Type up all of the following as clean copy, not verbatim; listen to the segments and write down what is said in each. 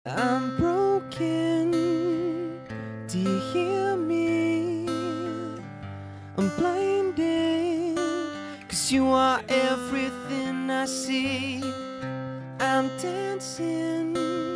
I'm broken, do you hear me? I'm blinded, 'cause you are everything I see. I'm dancing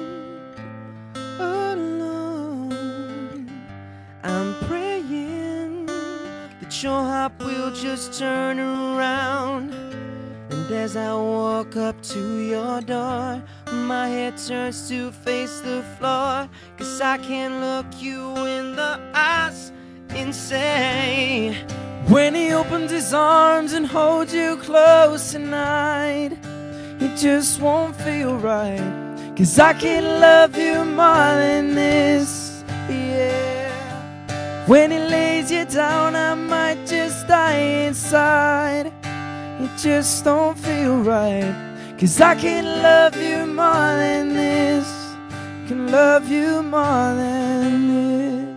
alone. I'm praying that your heart will just turn around. And as I walk up to your door, my head turns to face the floor, 'cause I can't look you in the eyes and say, when he opens his arms and holds you close tonight, it just won't feel right, 'cause I can't love you more than this, yeah. When he lays you down, I might just die inside. It just don't feel right, 'cause I can't love you more than this. Can love you more than this.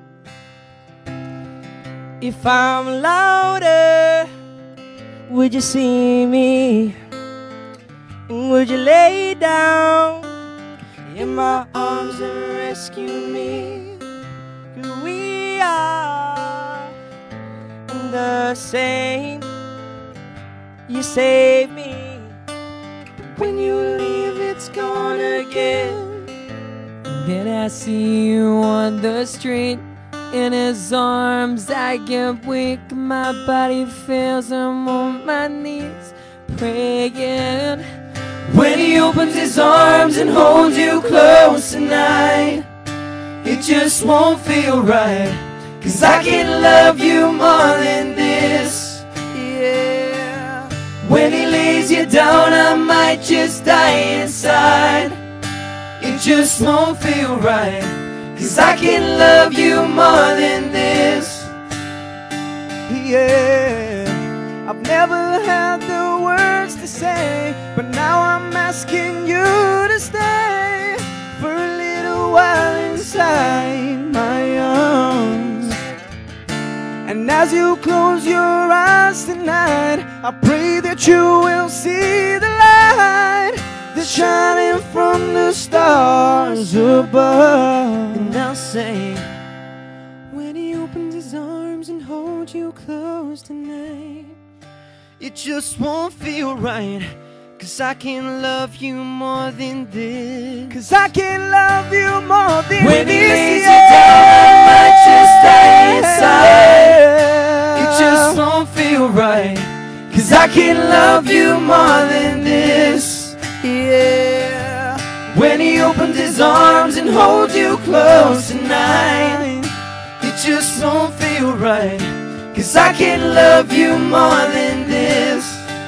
If I'm louder, would you see me? Would you lay down in my arms and rescue me? 'Cause we are the same. You save me, but when you leave, it's gone again. Then I see you on the street, in his arms I get weak. My body fails, I'm on my knees praying. When he opens his arms and holds you close tonight, it just won't feel right, 'cause I can't love you more than this, yeah. When he lays you down, I might just die inside. It just won't feel right, 'cause I can't love you more than this, yeah. I've never had the words to say, but now I'm asking you to stay for a little while inside my arms. And as you close your eyes tonight, I pray that you will see the light that's shining from the stars above. And I'll say, when he opens his arms and holds you close tonight, it just won't feel right, 'cause I can't love you more than this. 'Cause I can't love you more than when this. When he lays you down, I might just die inside. It just won't feel right, 'cause I can't love you more than this, yeah. When he opens his arms and holds you close tonight, it just won't feel right, 'cause I can't love you more than this.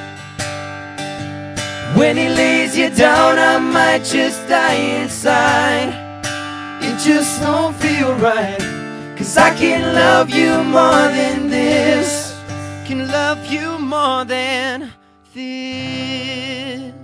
When he lays you down, I might just die inside. It just won't feel right, 'cause I can't love you more than this. Can love you more than this.